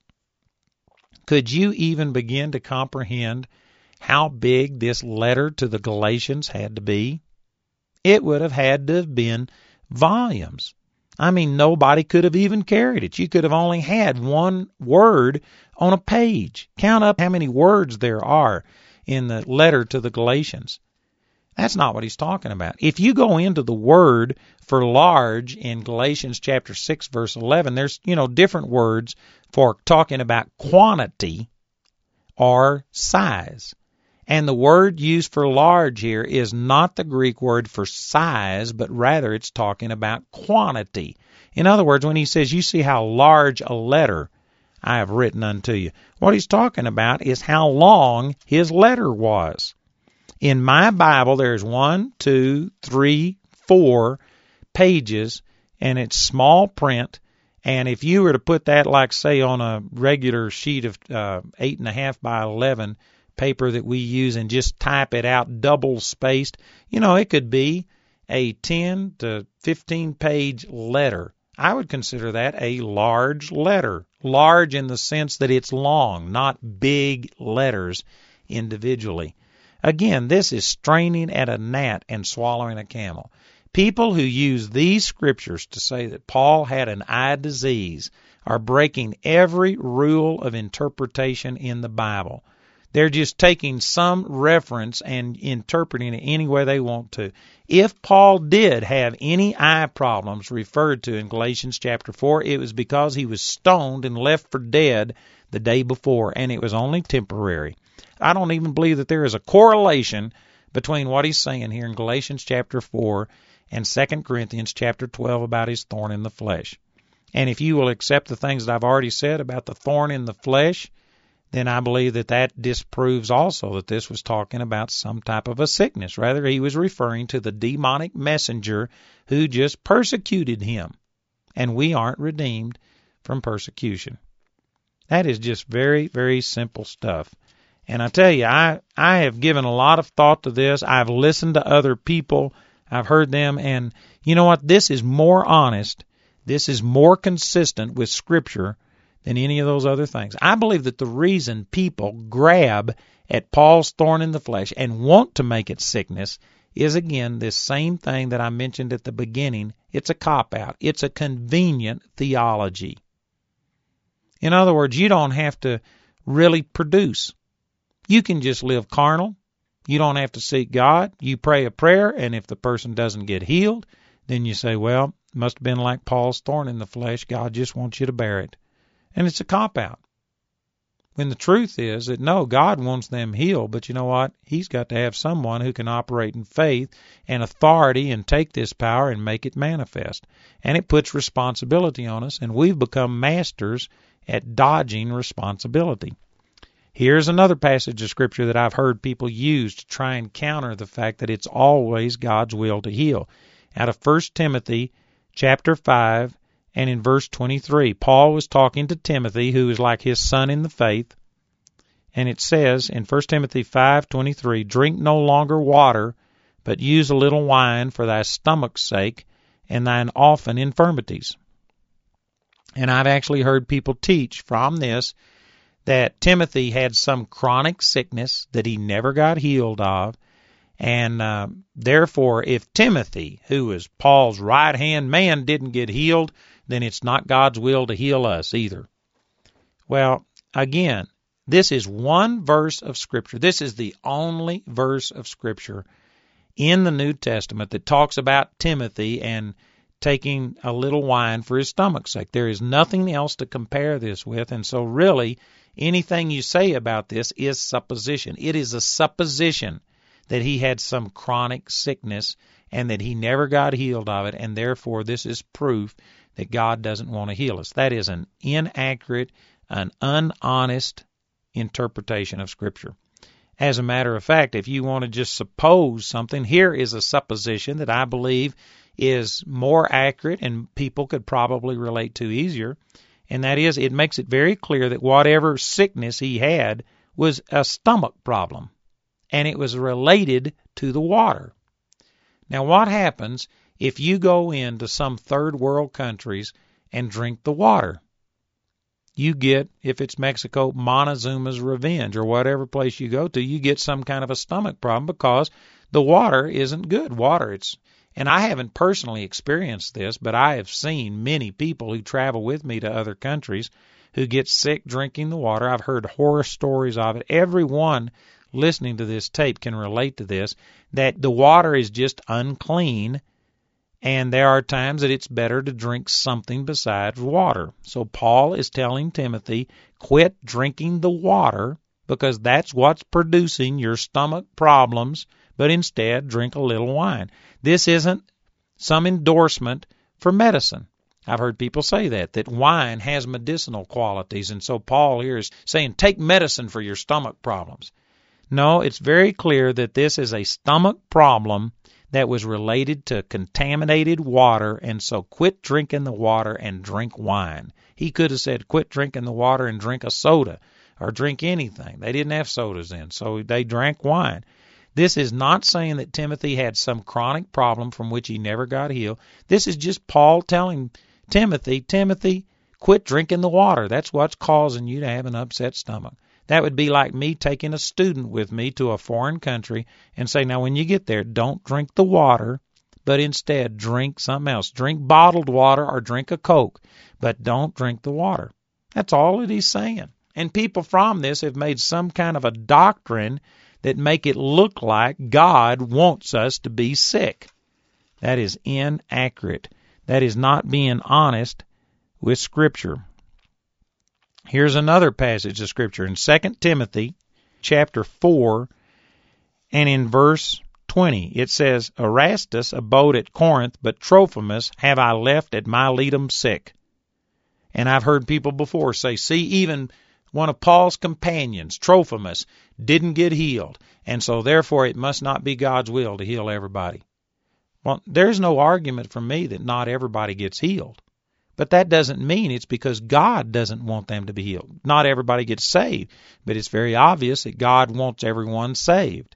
Speaker 1: could you even begin to comprehend how big this letter to the Galatians had to be? It would have had to have been volumes. I mean, nobody could have even carried it. You could have only had one word on a page. Count up how many words there are in the letter to the Galatians. That's not what he's talking about. If you go into the word for large in Galatians chapter six, verse eleven, there's, you know, different words for talking about quantity or size. And the word used for large here is not the Greek word for size, but rather it's talking about quantity. In other words, when he says, you see how large a letter I have written unto you, what he's talking about is how long his letter was. In my Bible, there's one, two, three, four pages, and it's small print. And if you were to put that, like, say, on a regular sheet of uh, eight and a half by eleven paper that we use and just type it out double spaced, you know, it could be a ten to fifteen page letter. I would consider that a large letter. Large in the sense that it's long, not big letters individually. Again, this is straining at a gnat and swallowing a camel. People who use these scriptures to say that Paul had an eye disease are breaking every rule of interpretation in the Bible. They're just taking some reference and interpreting it any way they want to. If Paul did have any eye problems referred to in Galatians chapter four, it was because he was stoned and left for dead the day before, and it was only temporary. I don't even believe that there is a correlation between what he's saying here in Galatians chapter four and Second Corinthians chapter twelve about his thorn in the flesh. And if you will accept the things that I've already said about the thorn in the flesh, then I believe that that disproves also that this was talking about some type of a sickness. Rather, he was referring to the demonic messenger who just persecuted him. And we aren't redeemed from persecution. That is just very, very simple stuff. And I tell you, I, I have given a lot of thought to this. I've listened to other people. I've heard them. And you know what? This is more honest. This is more consistent with Scripture than any of those other things. I believe that the reason people grab at Paul's thorn in the flesh and want to make it sickness is, again, this same thing that I mentioned at the beginning. It's a cop-out. It's a convenient theology. In other words, you don't have to really produce. You can just live carnal. You don't have to seek God. You pray a prayer, and if the person doesn't get healed, then you say, well, it must have been like Paul's thorn in the flesh. God just wants you to bear it. And it's a cop-out. When the truth is that, no, God wants them healed, but you know what? He's got to have someone who can operate in faith and authority and take this power and make it manifest. And it puts responsibility on us, and we've become masters at dodging responsibility. Here's another passage of Scripture that I've heard people use to try and counter the fact that it's always God's will to heal. Out of First Timothy chapter five and in verse twenty-three, Paul was talking to Timothy, who is like his son in the faith, and it says in First Timothy five twenty-three, drink no longer water, but use a little wine for thy stomach's sake and thine often infirmities. And I've actually heard people teach from this that Timothy had some chronic sickness that he never got healed of, and uh, therefore if Timothy, who is Paul's right-hand man, didn't get healed, then it's not God's will to heal us either. Well, again, this is one verse of Scripture. This is the only verse of Scripture in the New Testament that talks about Timothy and taking a little wine for his stomach's sake. There is nothing else to compare this with, and so really anything you say about this is supposition. It is a supposition that he had some chronic sickness and that he never got healed of it, and therefore this is proof that God doesn't want to heal us. That is an inaccurate, an unhonest interpretation of Scripture. As a matter of fact, if you want to just suppose something, here is a supposition that I believe is more accurate and people could probably relate to easier, and that is it makes it very clear that whatever sickness he had was a stomach problem, and it was related to the water. Now, what happens if you go into some third world countries and drink the water? You get, if it's Mexico, Montezuma's Revenge, or whatever place you go to, you get some kind of a stomach problem because the water isn't good water. It's And I haven't personally experienced this, but I have seen many people who travel with me to other countries who get sick drinking the water. I've heard horror stories of it. Everyone listening to this tape can relate to this, that the water is just unclean, and there are times that it's better to drink something besides water. So Paul is telling Timothy, quit drinking the water, because that's what's producing your stomach problems, but instead drink a little wine. This isn't some endorsement for medicine. I've heard people say that, that wine has medicinal qualities, and so Paul here is saying, take medicine for your stomach problems. No, it's very clear that this is a stomach problem that was related to contaminated water, and so quit drinking the water and drink wine. He could have said, quit drinking the water and drink a soda, or drink anything. They didn't have sodas then, so they drank wine. This is not saying that Timothy had some chronic problem from which he never got healed. This is just Paul telling Timothy, Timothy, quit drinking the water. That's what's causing you to have an upset stomach. That would be like me taking a student with me to a foreign country and say, now when you get there, don't drink the water, but instead drink something else. Drink bottled water or drink a Coke, but don't drink the water. That's all that he's saying. And people from this have made some kind of a doctrine that make it look like God wants us to be sick. That is inaccurate. That is not being honest with Scripture. Here's another passage of Scripture in Second Timothy chapter four, and in verse twenty. It says, Erastus abode at Corinth, but Trophimus have I left at Miletum sick. And I've heard people before say, see, even one of Paul's companions, Trophimus, didn't get healed, and so therefore it must not be God's will to heal everybody. Well, there's no argument from me that not everybody gets healed. But that doesn't mean it's because God doesn't want them to be healed. Not everybody gets saved, but it's very obvious that God wants everyone saved.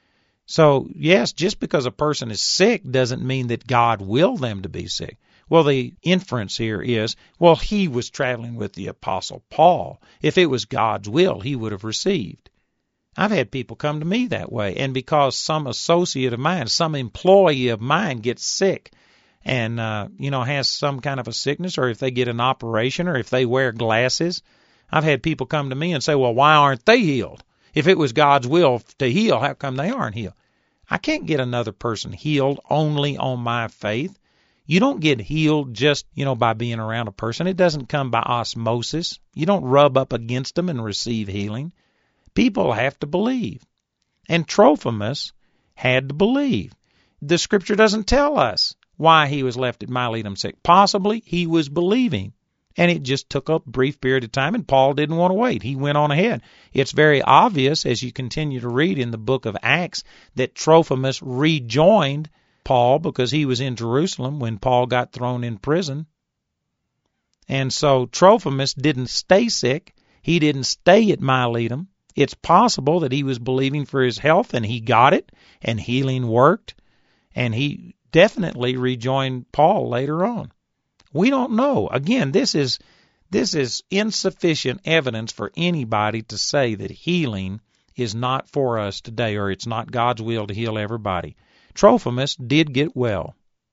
Speaker 1: So, yes, just because a person is sick doesn't mean that God will them to be sick. Well, the inference here is, well, he was traveling with the Apostle Paul. If it was God's will, he would have received. I've had people come to me that way, and because some associate of mine, some employee of mine gets sick and, uh, you know, has some kind of a sickness, or if they get an operation, or if they wear glasses, I've had people come to me and say, well, why aren't they healed? If it was God's will to heal, how come they aren't healed? I can't get another person healed only on my faith. You don't get healed just, you know, by being around a person. It doesn't come by osmosis. You don't rub up against them and receive healing. People have to believe. And Trophimus had to believe. The Scripture doesn't tell us why he was left at Miletum sick. Possibly he was believing. And it just took a brief period of time, and Paul didn't want to wait. He went on ahead. It's very obvious, as you continue to read in the book of Acts, that Trophimus rejoined Paul because he was in Jerusalem when Paul got thrown in prison. And so Trophimus didn't stay sick. He didn't stay at Miletum. It's possible that he was believing for his health, and he got it, and healing worked, and he definitely rejoined Paul later on. We don't know. Again, this is this is insufficient evidence for anybody to say that healing is not for us today, or it's not God's will to heal everybody. Trophimus did get well.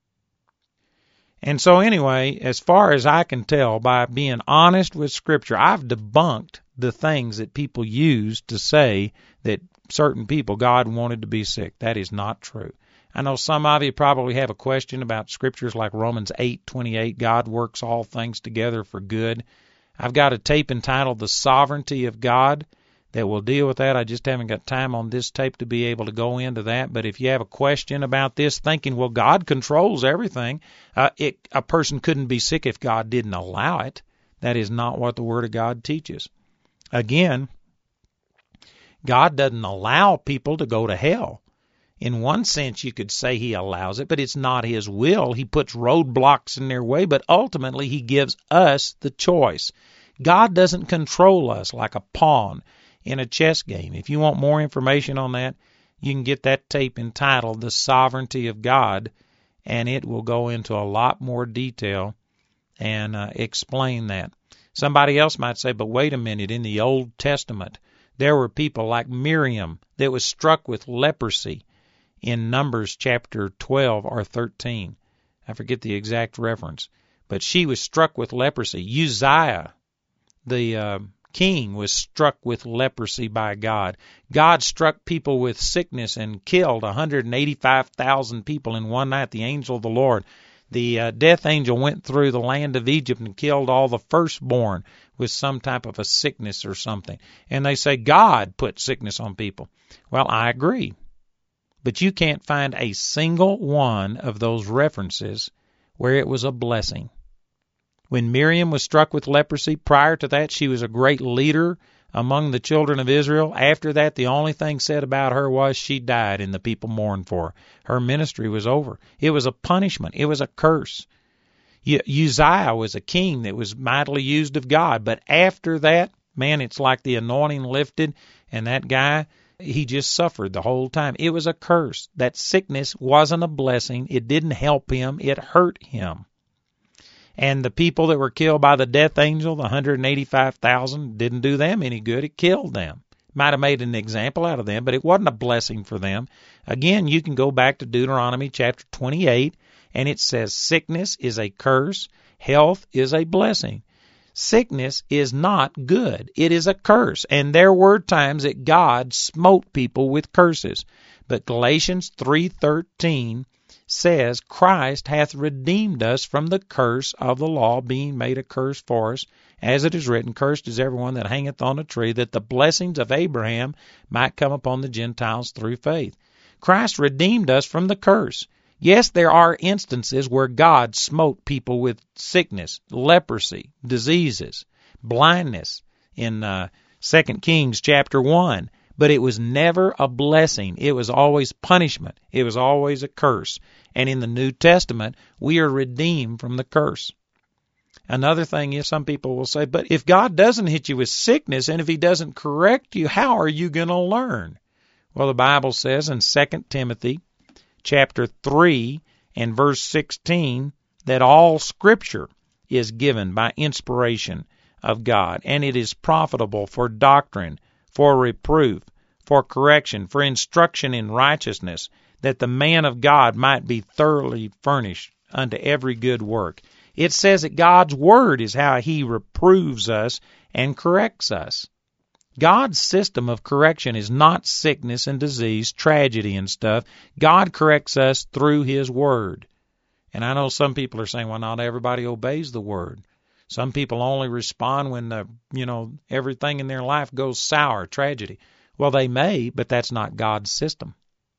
Speaker 1: And so anyway, as far as I can tell, by being honest with Scripture, I've debunked the things that people use to say that certain people, God wanted to be sick. That is not true. I know some of you probably have a question about scriptures like Romans eight twenty-eight, God works all things together for good. I've got a tape entitled The Sovereignty of God that will deal with that. I just haven't got time on this tape to be able to go into that. But if you have a question about this, thinking, well, God controls everything, uh, it, a person couldn't be sick if God didn't allow it. That is not what the Word of God teaches. Again, God doesn't allow people to go to hell. In one sense, you could say he allows it, but it's not his will. He puts roadblocks in their way, but ultimately he gives us the choice. God doesn't control us like a pawn in a chess game. If you want more information on that, you can get that tape entitled The Sovereignty of God, and it will go into a lot more detail and uh, explain that. Somebody else might say, but wait a minute, in the Old Testament, there were people like Miriam that was struck with leprosy in Numbers chapter twelve or thirteen. I forget the exact reference. But she was struck with leprosy. Uzziah, the uh, king was struck with leprosy by God. God struck people with sickness and killed one hundred eighty-five thousand people in one night. The angel of the Lord, the uh, death angel, went through the land of Egypt and killed all the firstborn with some type of a sickness or something. And they say God put sickness on people. Well, I agree. But you can't find a single one of those references where it was a blessing. When Miriam was struck with leprosy, prior to that, she was a great leader among the children of Israel. After that, the only thing said about her was she died and the people mourned for her. Her ministry was over. It was a punishment. It was a curse. Uzziah was a king that was mightily used of God. But after that, man, it's like the anointing lifted, and that guy, he just suffered the whole time. It was a curse. That sickness wasn't a blessing. It didn't help him. It hurt him. And the people that were killed by the death angel, the one hundred eighty-five thousand, didn't do them any good. It killed them. Might have made an example out of them, but it wasn't a blessing for them. Again, you can go back to Deuteronomy chapter twenty-eight, and it says sickness is a curse, health is a blessing. Sickness is not good. It is a curse. And there were times that God smote people with curses. But Galatians three thirteen says, Christ hath redeemed us from the curse of the law, being made a curse for us, as it is written, cursed is everyone that hangeth on a tree, that the blessings of Abraham might come upon the Gentiles through faith. Christ redeemed us from the curse. Yes, there are instances where God smote people with sickness, leprosy, diseases, blindness in uh, Second Kings chapter one. But it was never a blessing. It was always punishment. It was always a curse. And in the New Testament, we are redeemed from the curse. Another thing is, some people will say, but if God doesn't hit you with sickness, and if he doesn't correct you, how are you going to learn? Well, the Bible says in Second Timothy chapter three and verse sixteen that all Scripture is given by inspiration of God, and it is profitable for doctrine, for reproof, for correction, for instruction in righteousness, that the man of God might be thoroughly furnished unto every good work. It says that God's Word is how he reproves us and corrects us. God's system of correction is not sickness and disease, tragedy and stuff. God corrects us through his Word. And I know some people are saying, well, not everybody obeys the Word. Some people only respond when the, you know, everything in their life goes sour, tragedy. Well, they may, but that's not God's system.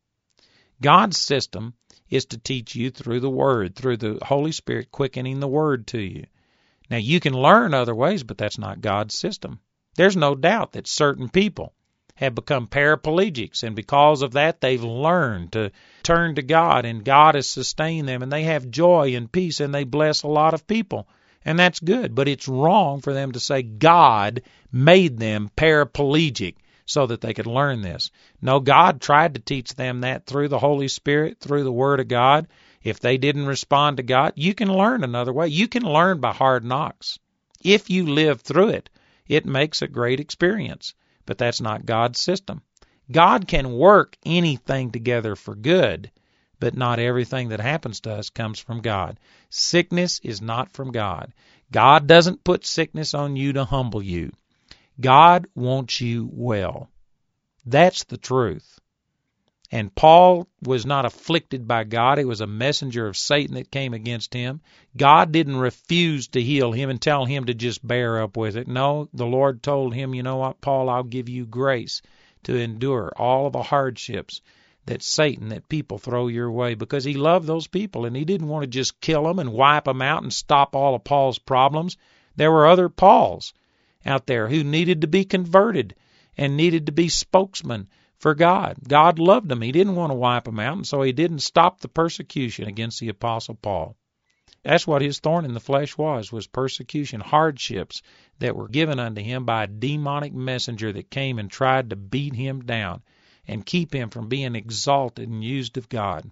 Speaker 1: God's system is to teach you through the Word, through the Holy Spirit quickening the Word to you. Now, you can learn other ways, but that's not God's system. There's no doubt that certain people have become paraplegics, and because of that, they've learned to turn to God, and God has sustained them, and they have joy and peace, and they bless a lot of people. And that's good, but it's wrong for them to say God made them paraplegic so that they could learn this. No, God tried to teach them that through the Holy Spirit, through the Word of God. If they didn't respond to God, you can learn another way. You can learn by hard knocks. If you live through it, it makes a great experience, but that's not God's system. God can work anything together for good, but not everything that happens to us comes from God. Sickness is not from God. God doesn't put sickness on you to humble you. God wants you well. That's the truth. And Paul was not afflicted by God. It was a messenger of Satan that came against him. God didn't refuse to heal him and tell him to just bear up with it. No, the Lord told him, you know what, Paul, I'll give you grace to endure all of the hardships that Satan, that people throw your way, because he loved those people, and he didn't want to just kill them and wipe them out and stop all of Paul's problems. There were other Pauls out there who needed to be converted and needed to be spokesmen for God. God loved them. He didn't want to wipe them out, and so he didn't stop the persecution against the Apostle Paul. That's what his thorn in the flesh was, was persecution, hardships that were given unto him by a demonic messenger that came and tried to beat him down and keep him from being exalted and used of God.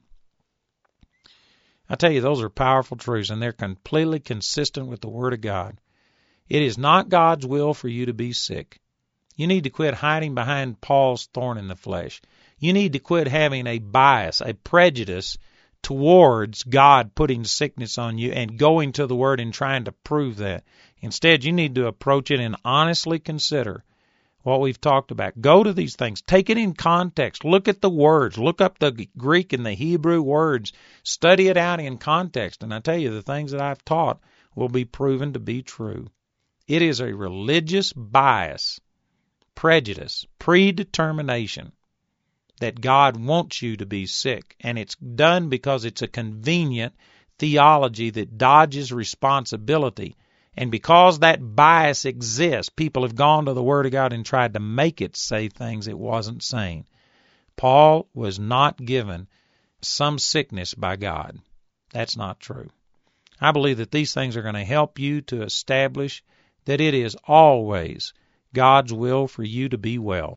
Speaker 1: I tell you, those are powerful truths, and they're completely consistent with the Word of God. It is not God's will for you to be sick. You need to quit hiding behind Paul's thorn in the flesh. You need to quit having a bias, a prejudice towards God putting sickness on you and going to the Word and trying to prove that. Instead, you need to approach it and honestly consider what we've talked about. Go to these things. Take it in context. Look at the words. Look up the Greek and the Hebrew words. Study it out in context. And I tell you, the things that I've taught will be proven to be true. It is a religious bias, prejudice, predetermination that God wants you to be sick. And it's done because it's a convenient theology that dodges responsibility. And because that bias exists, people have gone to the Word of God and tried to make it say things it wasn't saying. Paul was not given some sickness by God. That's not true. I believe that these things are going to help you to establish that it is always God's will for you to be well.